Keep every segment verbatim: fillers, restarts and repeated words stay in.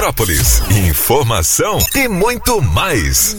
Metrópolis. Informação e muito mais.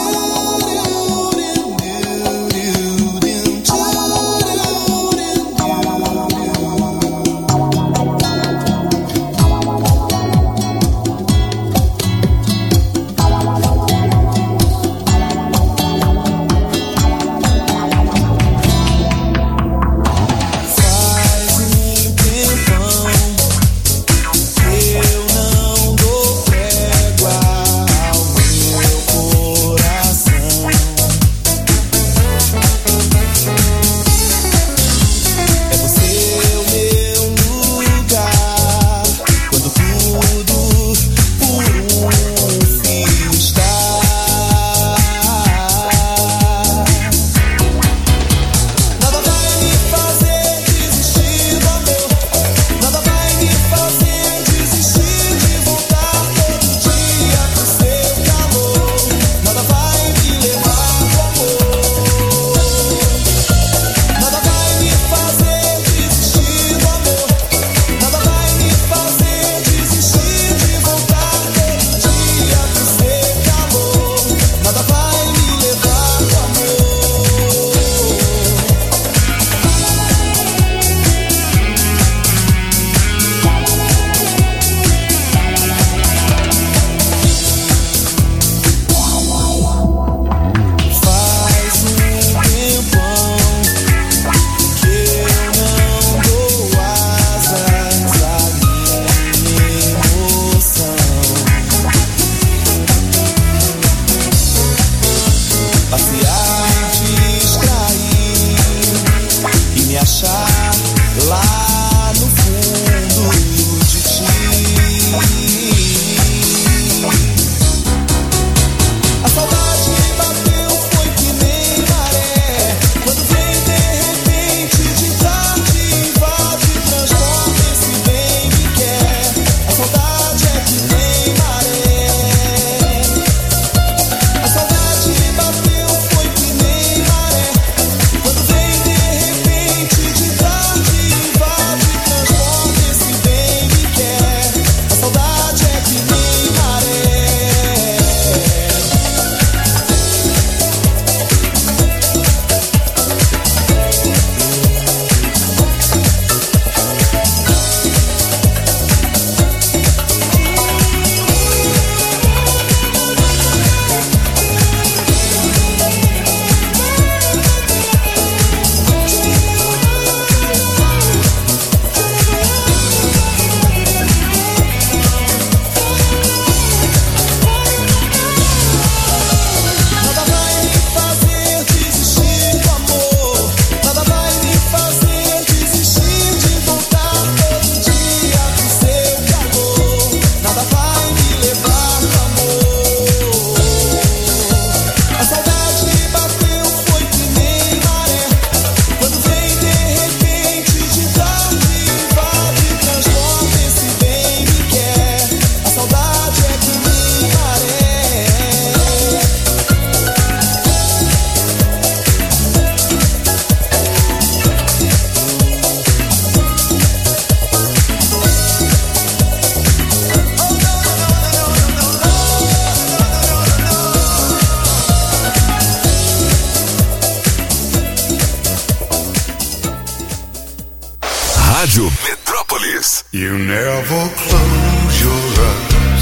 Rádio Metrópolis. You never close your eyes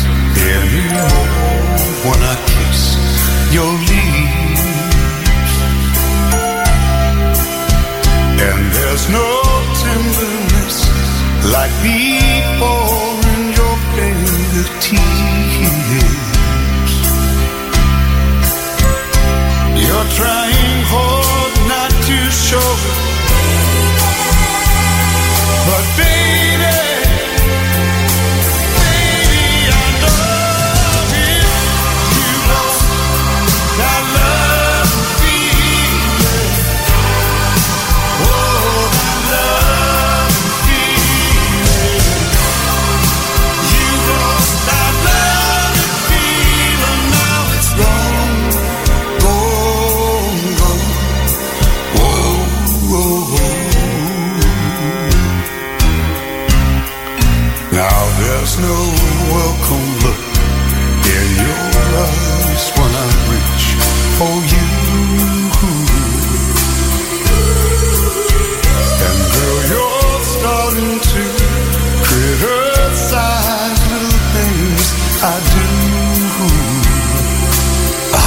anymore when I kiss your lips, and there's no tenderness like before in your fingertips. You're trying hard not to show it, but baby, baby, I love you. You know I love feeling. Oh, I love feeling.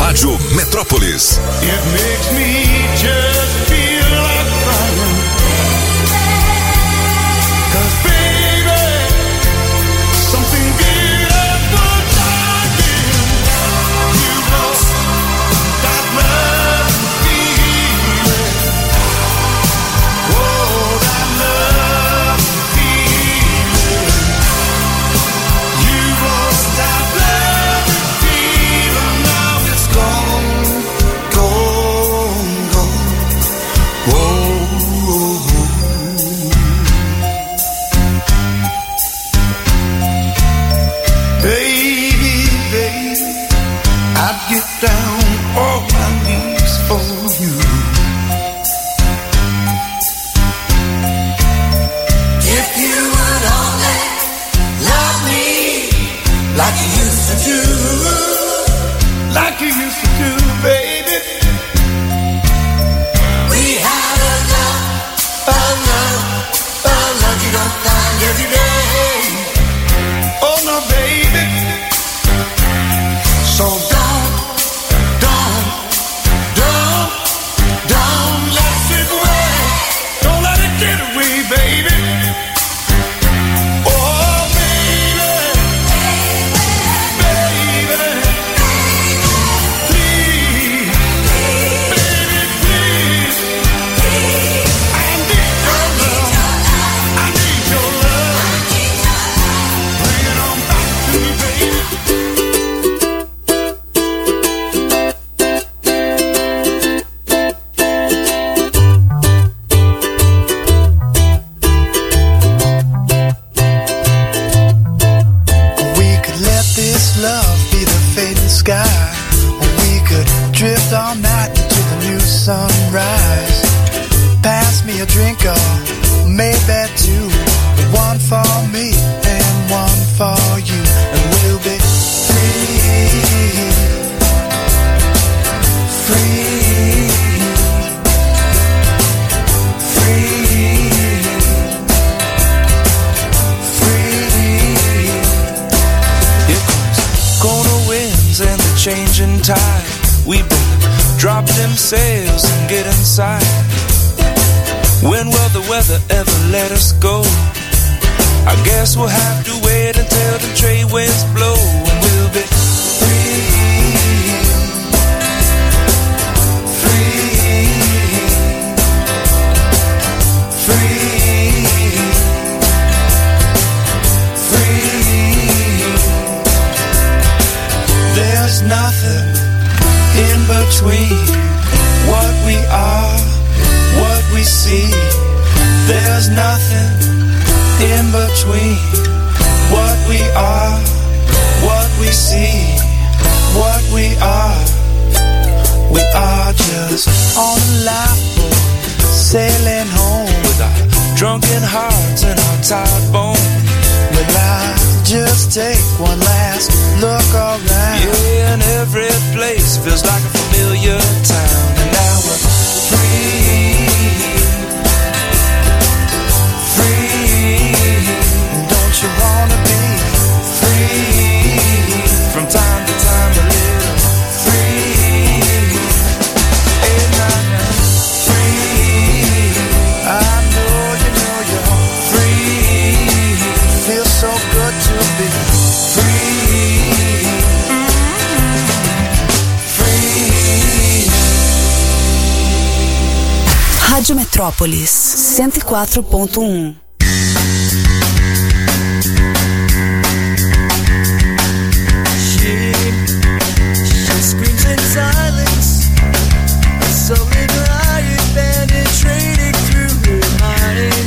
Rádio Metrópolis. It makes me just feel like crying. 'Cause baby, something beautiful happened. You know that love and feeling. Oh, that love and feeling. You lost that love and feeling. Now it's gone, gone, gone. Whoa. Baby, baby, I'd get down on my knees for you. If you would only love me like you used to do, like you used to do, baby. We had a love, a love, a love you don't find every day. Oh no, baby. So don't, don't, don't, don't let it away. Don't let it get away, baby. Oh, baby, baby, please, baby, please. I need your love. I need your love. Bring it on back to me, baby. We could let this love be the fading sky. Or we could drift all night into the new sunrise. Pass me a drink or maybe two. One for me and one for you. And we'll be free, free, free, free. Here comes corner winds and the changing tide. We better drop them sails and get inside. When will the weather ever let us go? I guess we'll have to wait until the trade winds blow, and we'll be free, free, free, free. There's nothing in between what we are, what we see. There's nothing in between what we are, what we see, what we are. We are just on a lifeboat, sailing home with our drunken hearts and our tired bones. Will I just take one last look around? Yeah, and every place feels like a familiar town. And now we're free, free. Don't you wanna be free? From time to time a little free. And I'm free. I know you know you're free. Feels so good to be free. Free. Rádio Metrópolis cento e quatro ponto um. Screams in silence, a sullen riot penetrating through her mind.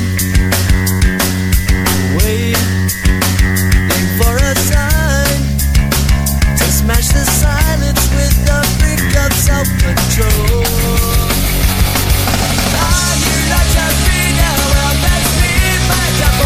Waiting for a sign to smash the silence with the brick of self-control. I hear like a free now, well, that's me, my job.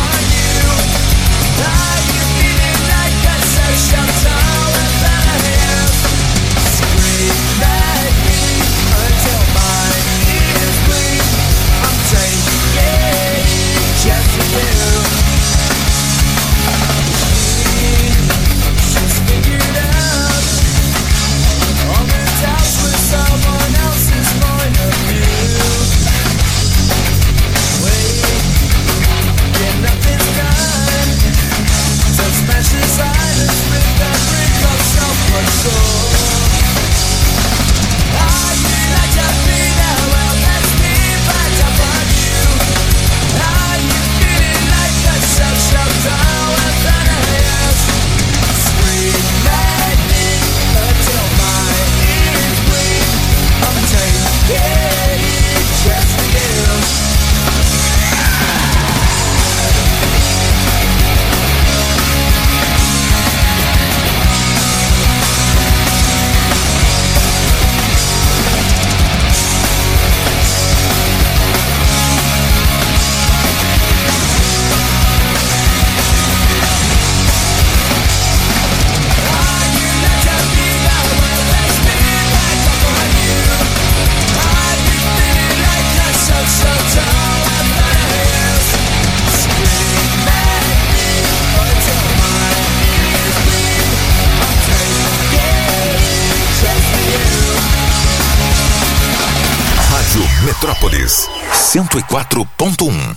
Metrópolis cento e quatro ponto um.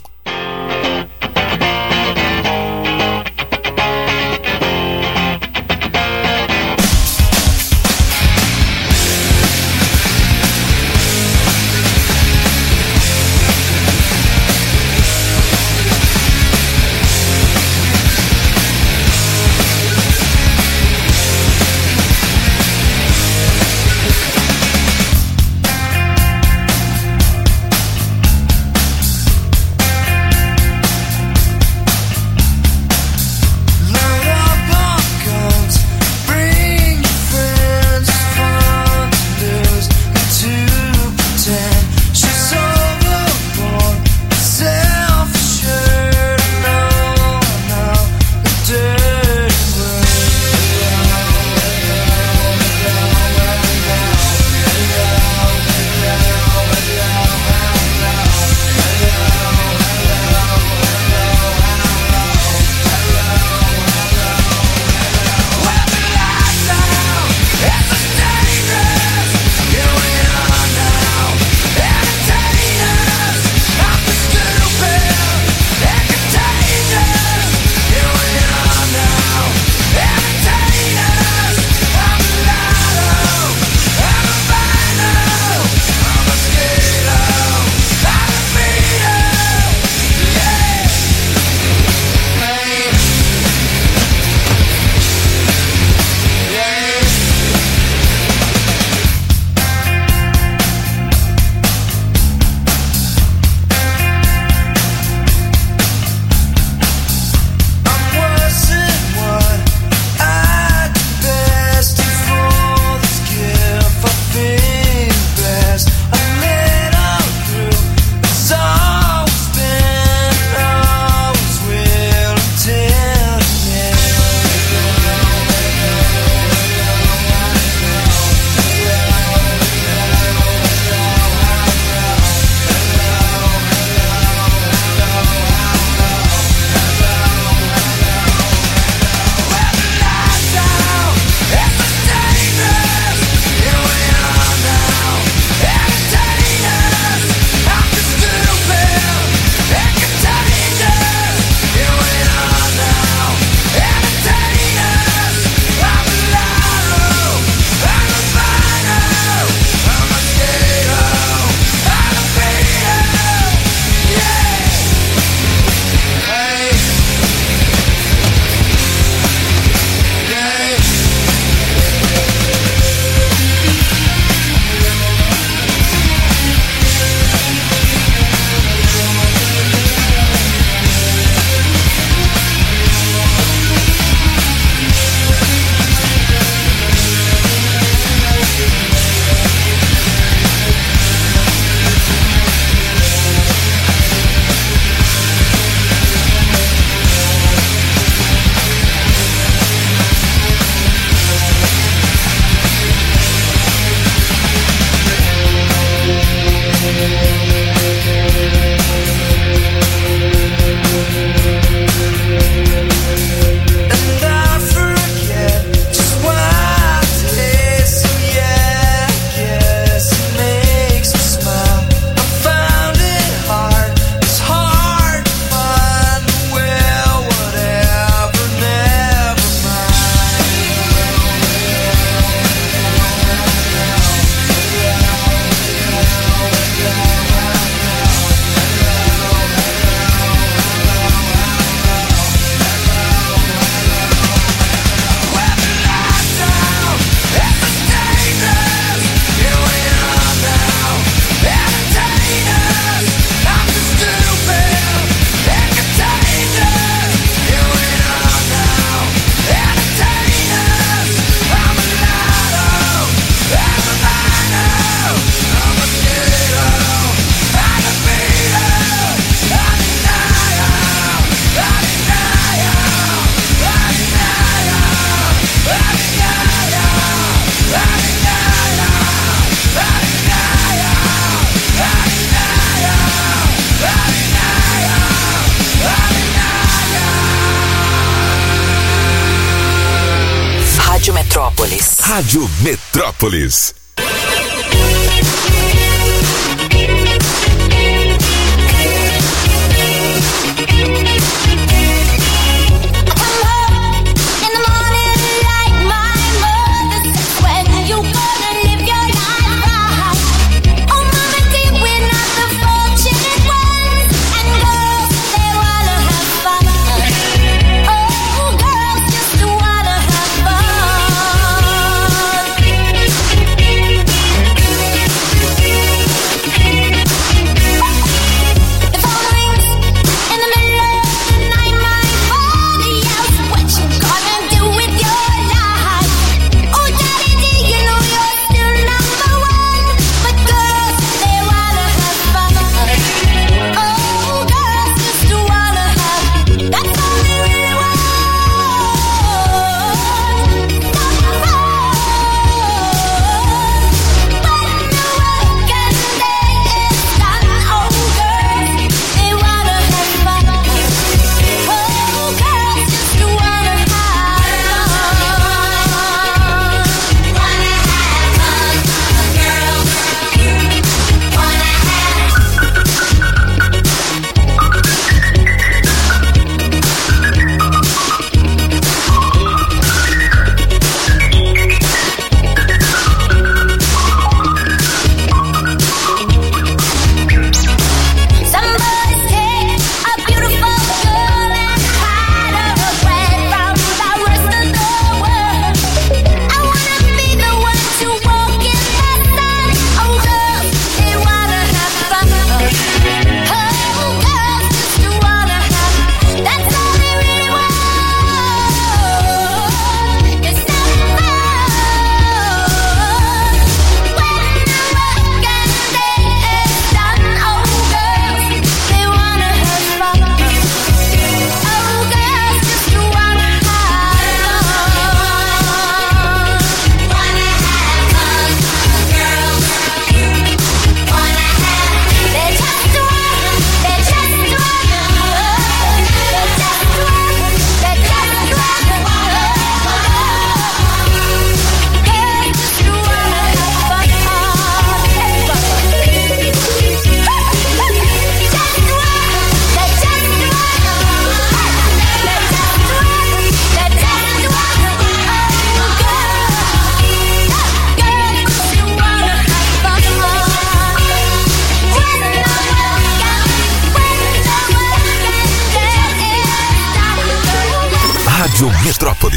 Metrópolis. Rádio Metrópolis.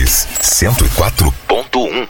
Metrópolis cento e quatro ponto um.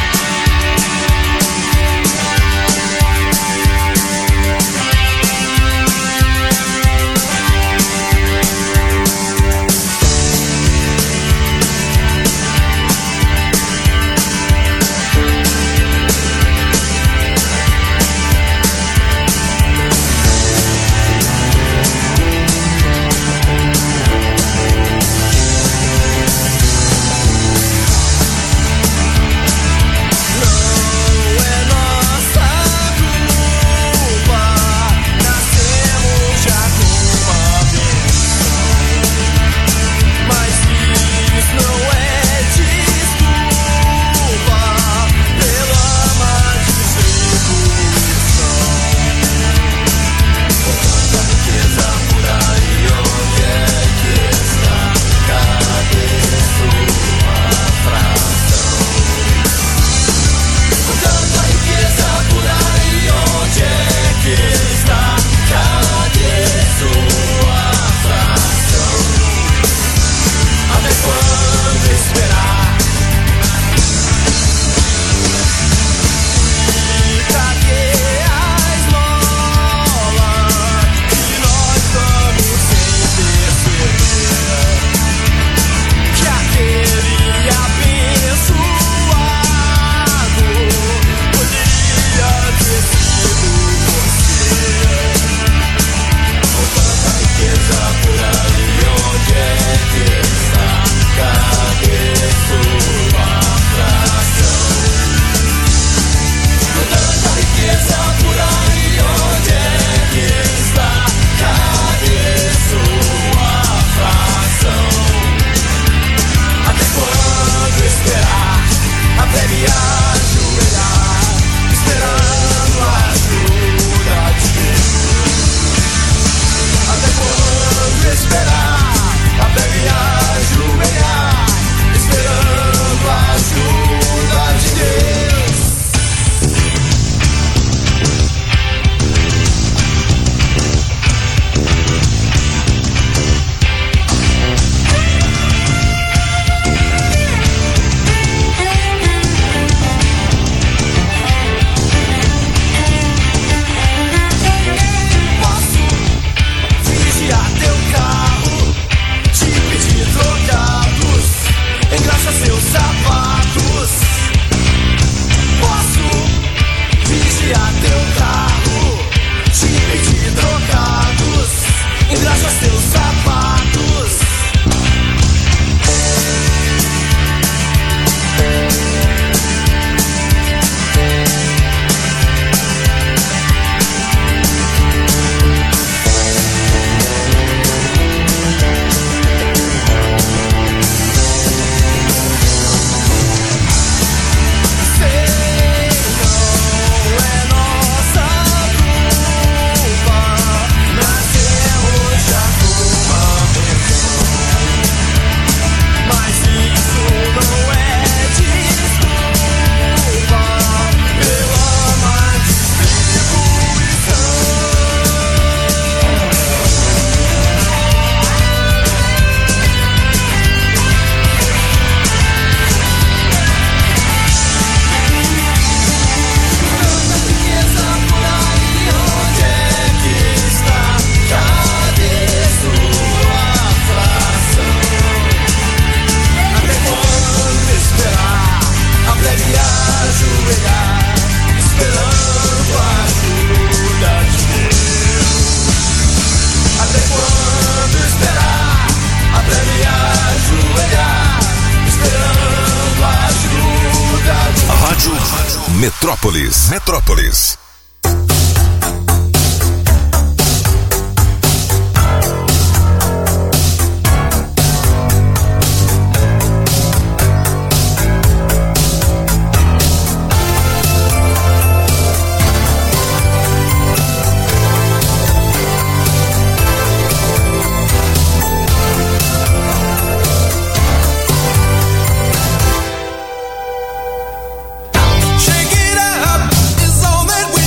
Metrópolis. Metrópolis. Shake it up is all that we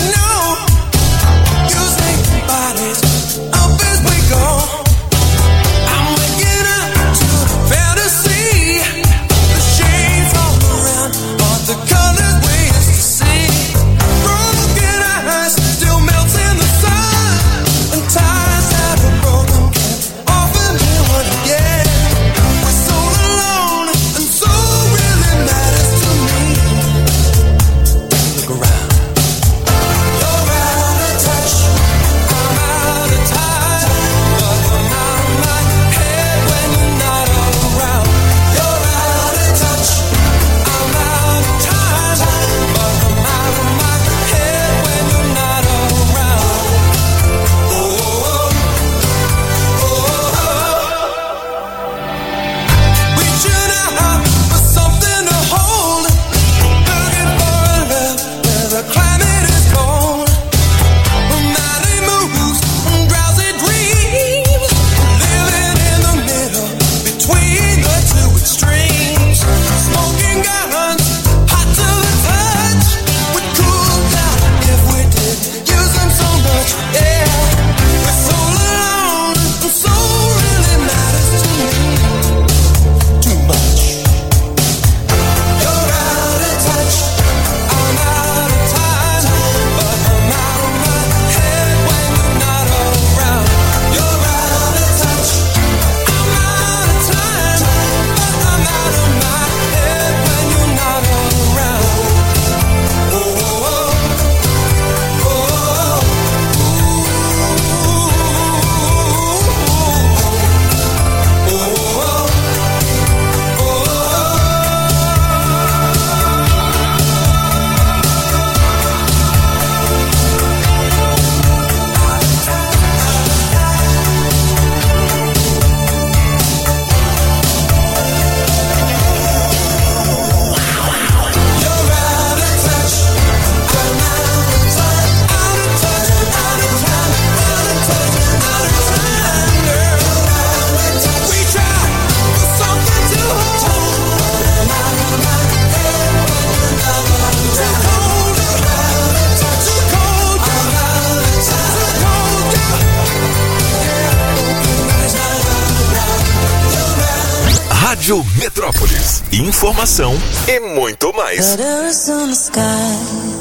Rádio Metrópolis. Informação e muito mais. Letters on the sky,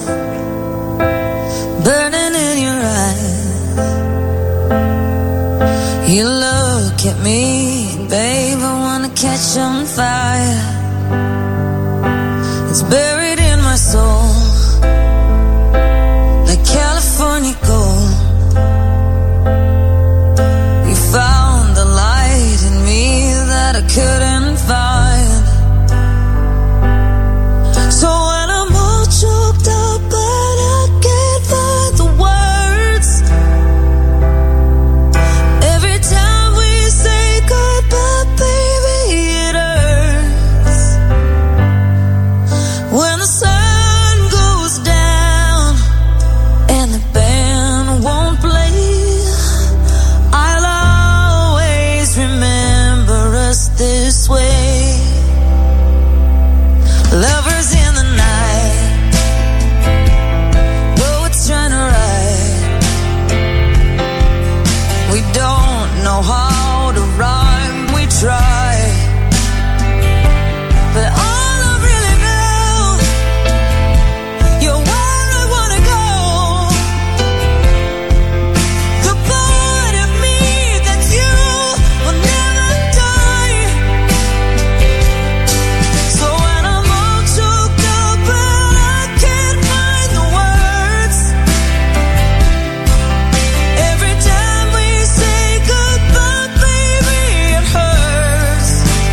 burning in your eyes. You look at me, babe, I wanna catch on fire. It's buried in my soul, like California gold. You found the light in me that I couldn't find. So when I'm all choked up but I can't find the words, every time we say goodbye, baby, it hurts. When the sun goes down and the band won't play, I'll always remember us this way. Lovers in the night, poets trying to write. We don't know how to rhyme, we try. But all I really know, you're where I wanna go. The part of me that's you will never die. So when I'm all choked up but I can't find the words, every time we say goodbye, baby, it hurts.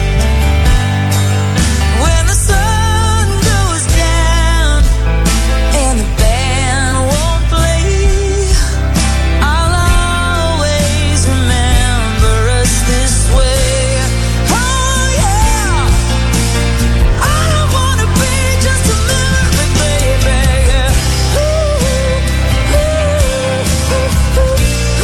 When the sun goes down and the band won't play, I'll always remember us this way. Oh yeah, I don't wanna be just a memory, baby. Ooh, ooh, ooh, ooh, ooh,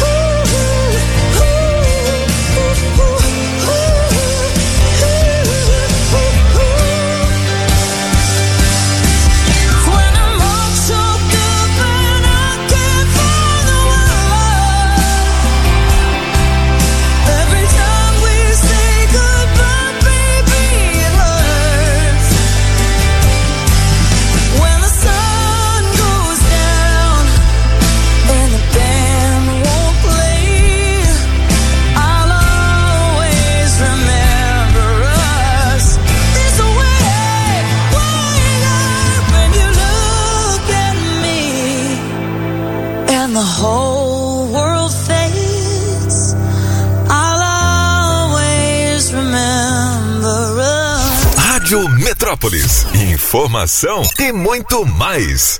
When I'm all choked up and I can't find the word, every time we say goodbye, baby, it hurts. When the sun goes down and the band won't play, I'll always remember us this way. When you look at me and the whole world fades, I'll always remember us. Rádio Metrópolis. Informação e muito mais.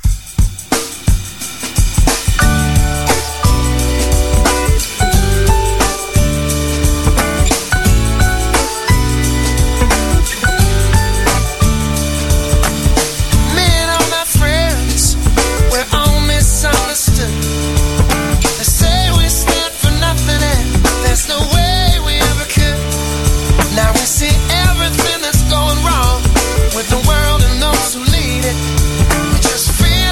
Me and all my friends, we're all misunderstood. They say we stand for nothing and there's no way we ever could. Now we see everything that's going wrong with the world and those who lead it. We just feel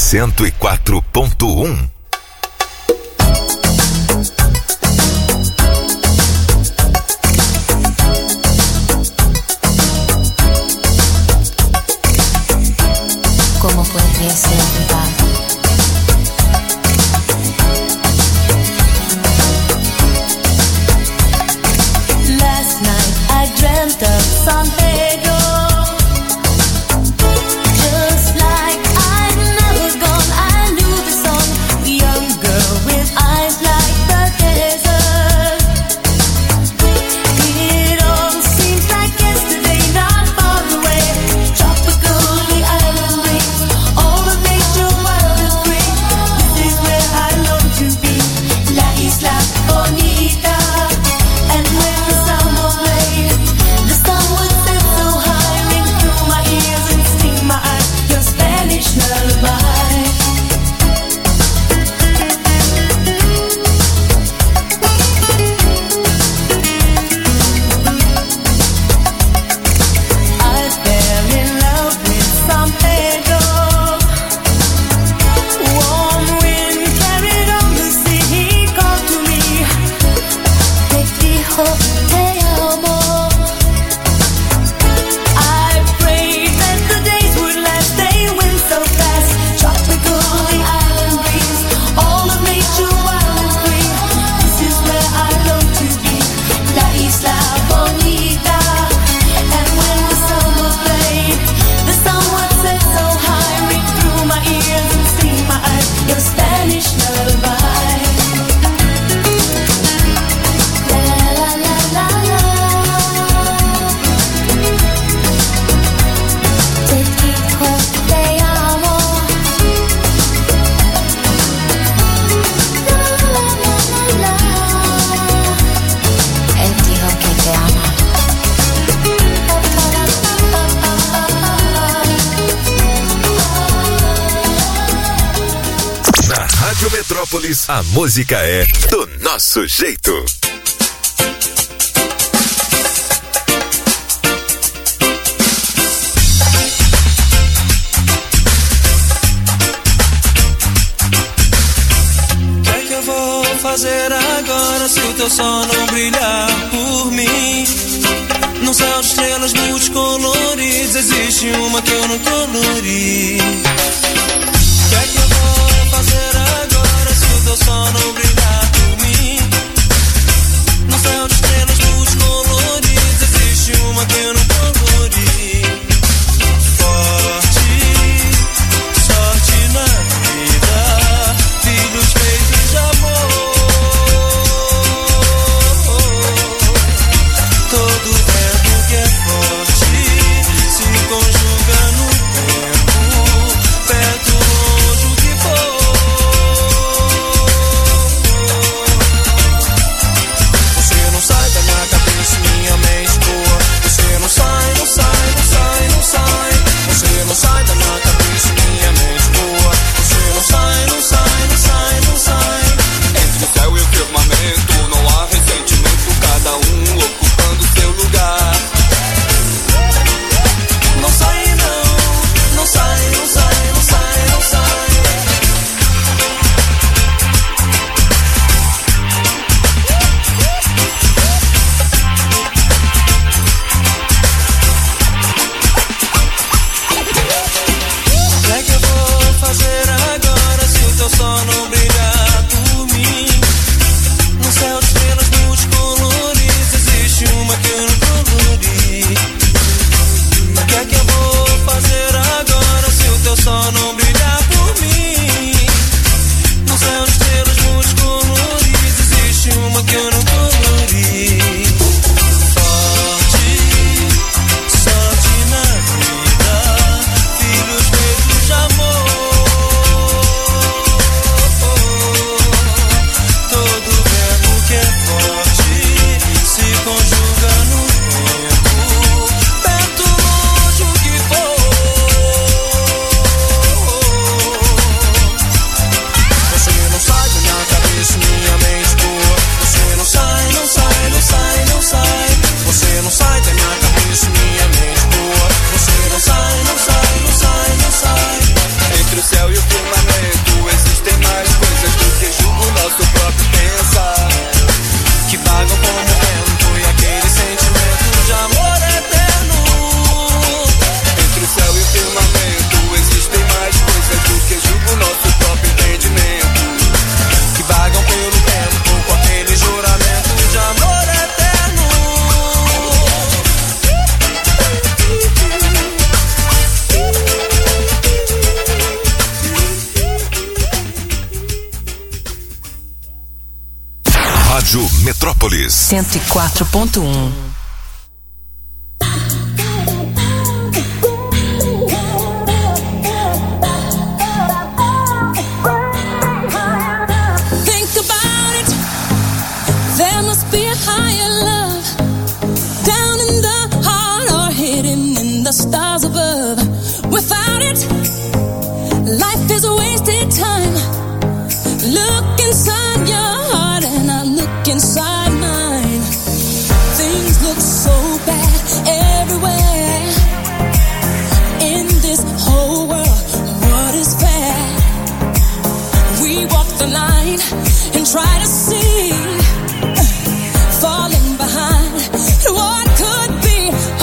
cento e quatro ponto um. Como podría ser privado. Last night I dreamt of San Pedro. Just like I'd never gone, I knew the song. The young girl with eyes like the desert. It all seems like yesterday, not far away. Tropical, the island breeze, all of nature wild and free. This is where I long to be, La Isla Bonita. And when the summer played, the sun would set so high, ring through my ears and sting my eyes, your Spanish lullaby. I fell in love with San Pedro. Warm wind carried on the sea, he called to me. Me dijo te amo. I prayed that the days would last, they went so fast. Tropical, the island breeze, all of nature wild and free. This is where I long to be, La Isla Bonita. And when the summer played, the sun would set so high, ring through my ears and sting my eyes, your Spanish lullaby. La la la la la. Te dijo te amo. La la la la la. Él dijo que te ama. Na Rádio Metrópolis, a música é do nosso jeito. O que é que eu vou fazer agora se o teu sol não brilhar por mim? Num céu de estrelas multicoloridas existe uma que eu não colori. O que é que eu vou fazer agora se o teu sol não brilhar por mim? Num céu de estrelas multicoloridas existe uma que eu não colori. Forte, sorte na vida, filhos feitos de amor. Todo vento que é forte se conjuga no tempo. Rádio Metrópolis cento e quatro ponto um. The stars above. Without it, life is a wasted time. Look inside your heart and I look inside mine. Things look so bad everywhere. In this whole world, what is fair? We walk the line and try to see, falling behind what could be.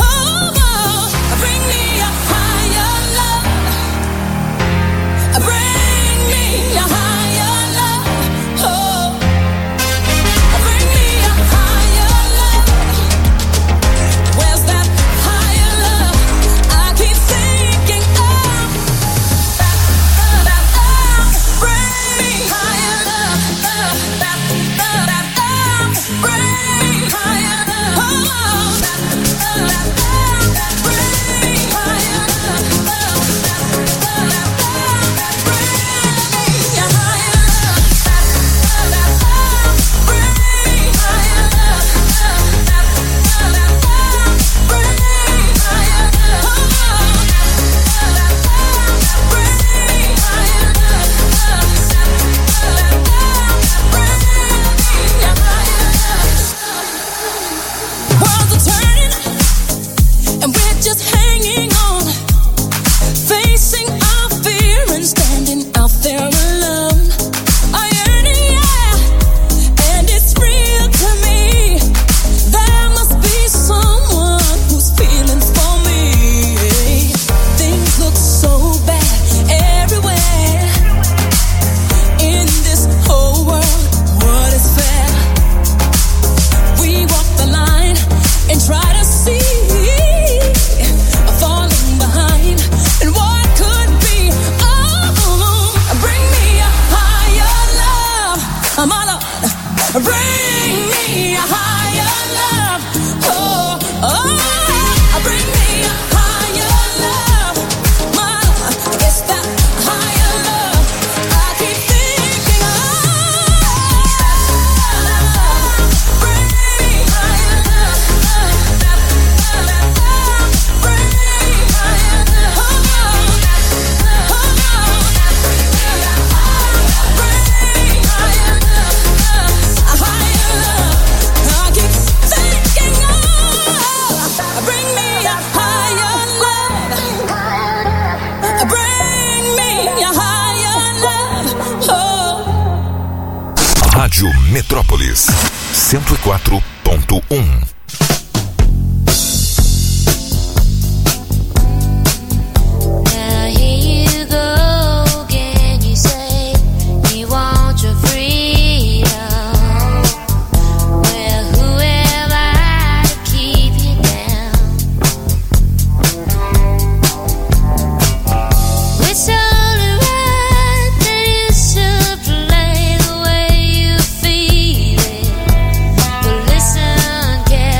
Metrópolis cento e quatro ponto um. Listen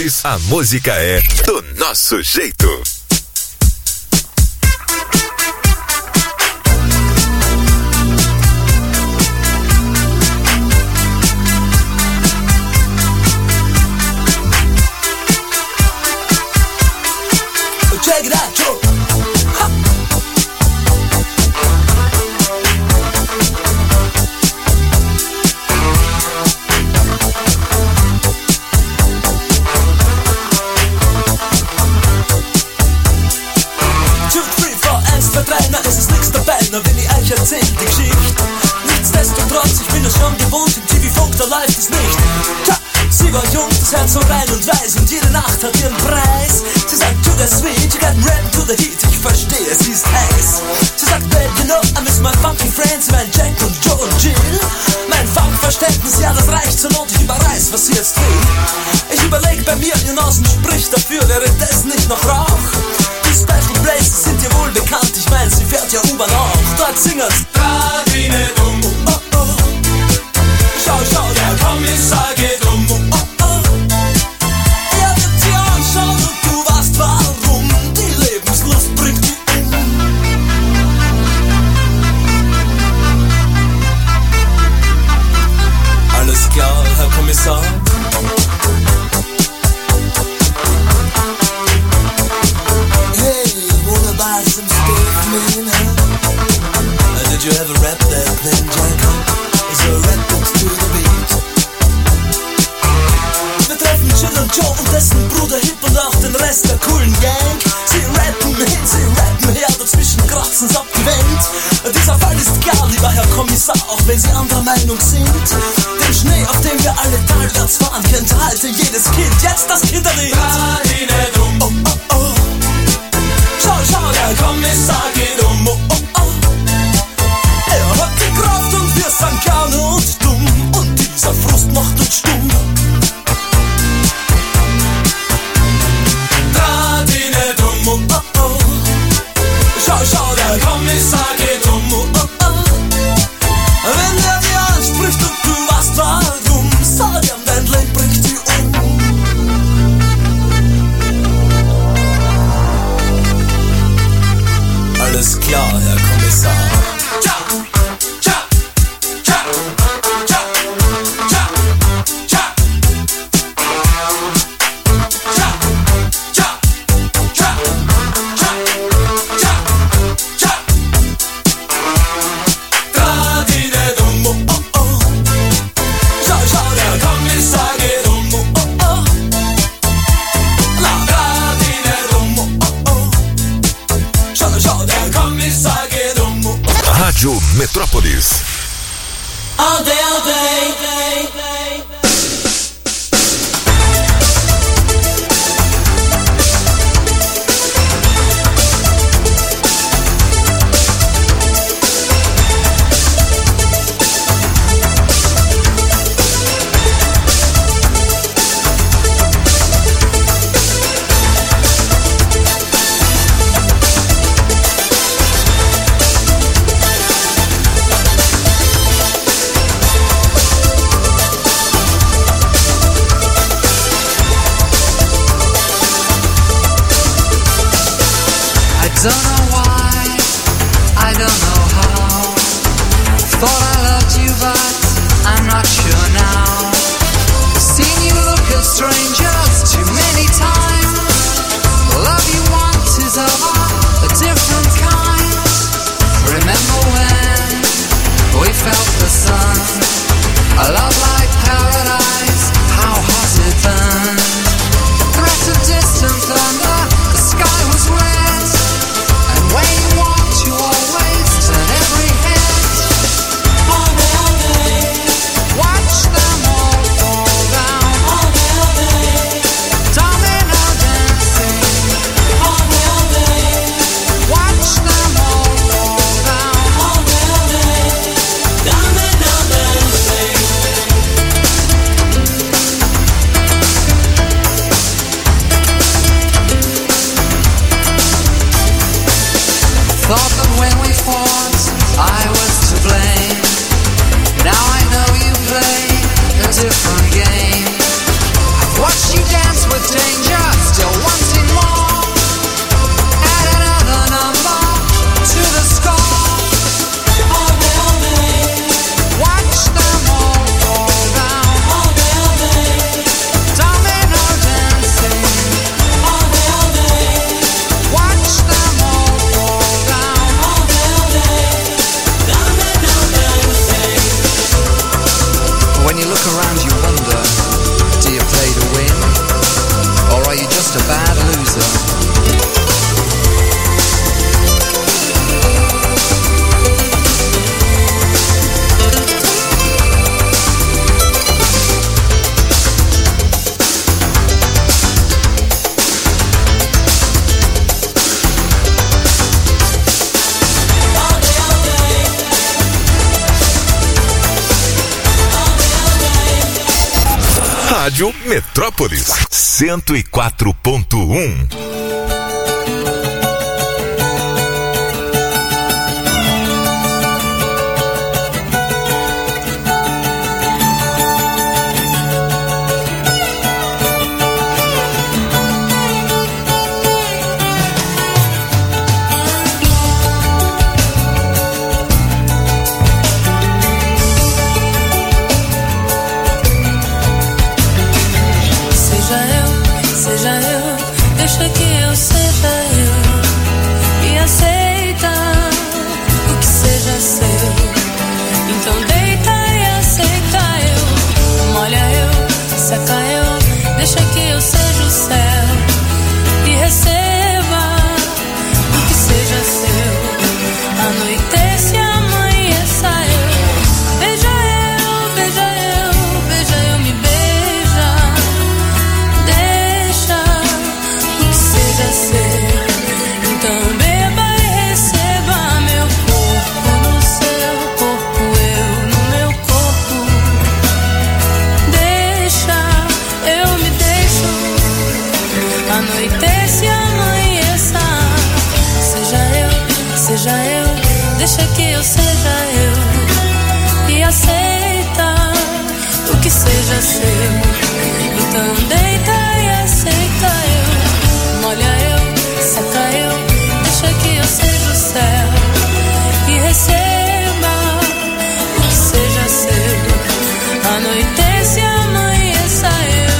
Petrópolis, a música é do nosso jeito. Check it out, Joe. Ha. Two, three, four, eins, zwei, drei, na ist es nix dabei, na wenn ich euch erzähl die Geschichte. Nichtsdestotrotz, ich bin es schon gewohnt, im T V-Funk, da läuft es nicht. Tja, sie war jung, das Herz so rein und weiß und jede Nacht hat ihren Preis. Sie sagt, to the sweet, you got rap to the heat, ich verstehe, sie ist heiß. Sie sagt, babe, you know, I miss my funky friends, mein Jack und Joe und Jill. Mein Funkverständnis, ja, das reicht zur Not, ich überreiß, was sie jetzt will. Ich überleg bei mir, ihr Nasen spricht dafür, wäre das nicht noch Rauch? Die Special Places sind ihr wohl bekannt, ich mein, sie fährt ja U-Bahn auch. Dort singen's, da wie ne dumm, oh, oh, oh. Schau, schau, der Kommissar geht um, oh, oh, oh. Er wird sie anschauen und du weißt warum, die Lebenslust bringt die um. Alles klar, Herr Kommissar. Hey, what about some stuff, man, huh? Did you ever rap that thing, Jack? So rap it to the beat. Wir treffen Jill und Joe und dessen Bruder Hip und auch den Rest der coolen Gang. Sie rappen hin, sie rappen her, dazwischen kratzen's ab die Wand. Dieser Fall ist klar, lieber Herr Kommissar, auch wenn Sie anderer Meinung sind. Den Schnee, auf dem wir alle talwärts fahren, kennt heute jedes Kind, jetzt das Kinderlied. Oh, oh, oh. Schau, schau, der Kommissar geht um, oh, oh, oh. Er hat die Kraft und wir sind gerne und dumm und dieser Frust macht uns stumm. Draht ihn nicht um, oh, oh, oh. Schau, schau, der Kommissar geht um, oh, oh, oh. Wenn er dir anspricht und du weißt warum, sag ihm, dein Leben bringt dich um. Alles klar, Herr Kommissar. Tja, tja, tja, tja, tja, tja. Tja, tja, tja, tja, tja, tja. Draht ihn nicht um, oh, oh, oh. Schau, schau, der Kommissar geht um, oh, oh, oh. Na, draht ihn nicht um, oh, oh, oh. Schau, schau, der Kommissar geht um, oh, oh. Rádio Metrópolis. All day, all day, day, day. Don't know why, I don't know how. Thought I loved you, but I'm not sure now. Seen you look at strangers too many times. The love you want is of a different kind. Remember when we felt the sun? A love like paradise, how hot it burned. Threat of distant thunder, the sky was red. When you walked, you always turn every head. Rádio Metrópolis cento e quatro ponto um. Deixa que eu seja eu e aceita o que seja seu. Então deita e aceita eu, molha eu, seca eu. Deixa que eu seja o céu e receba o que seja seu. Anoitece, amanheça eu. Beija eu, beija eu, beija eu, me beija. Deixa seja seu. Então beba e receba meu corpo no seu corpo, eu no meu corpo. Deixa, eu me deixo. Anoitece e amanheça. Seja eu, seja eu. Deixa que eu seja eu e aceita o que seja seu. Então deita e aceita eu, molha eu, seca eu. Deixa que eu seja o céu e receba o que seja seu. Anoitece e amanheça eu.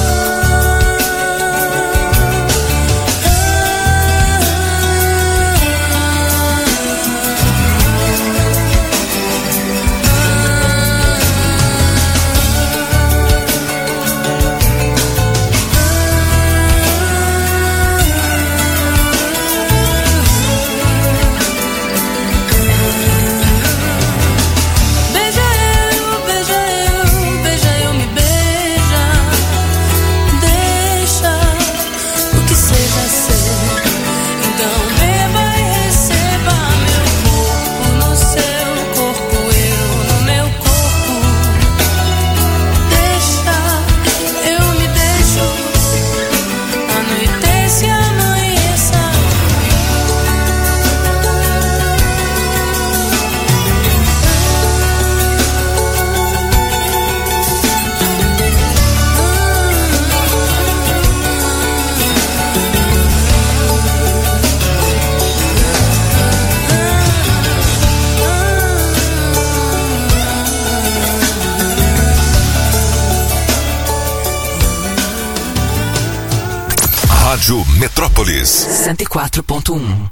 Rádio Metrópolis cento e quatro ponto um.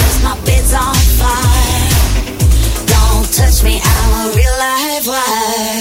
Touch me, I'm a real live wire.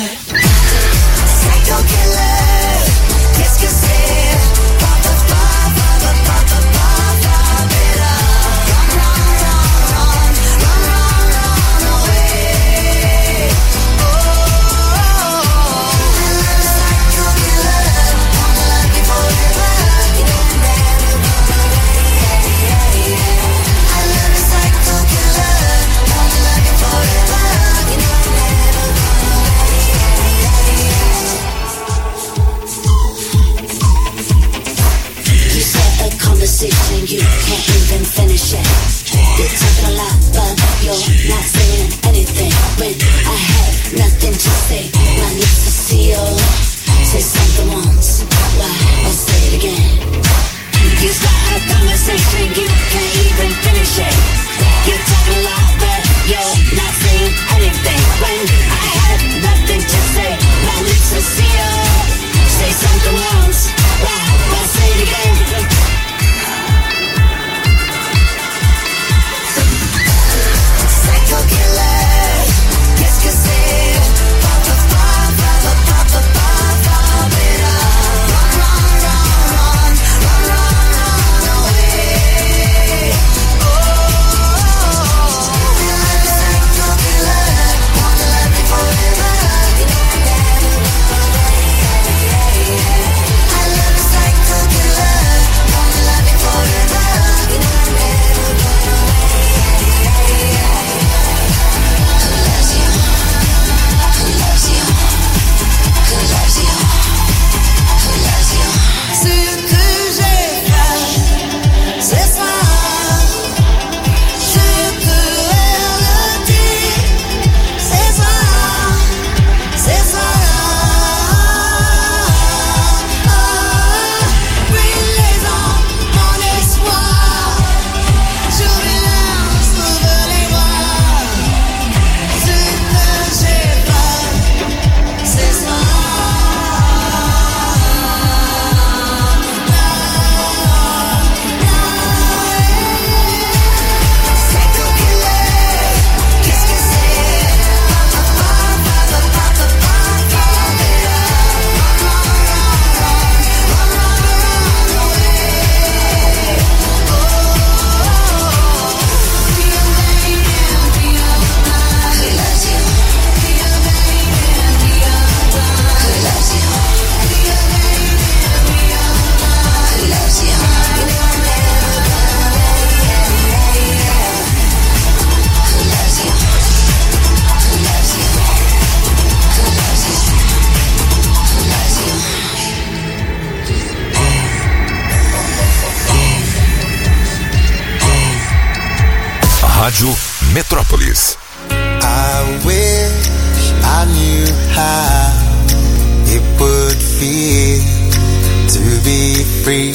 Rádio Metrópolis. I wish I knew how it would feel to be free.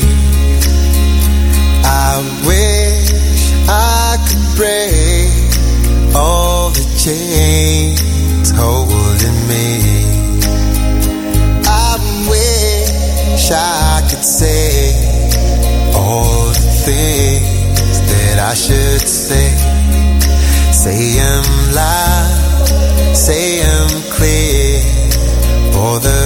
I wish I could break all the chains holding me. I wish I could say all the things that I should say. Say 'em loud, say 'em clear, for the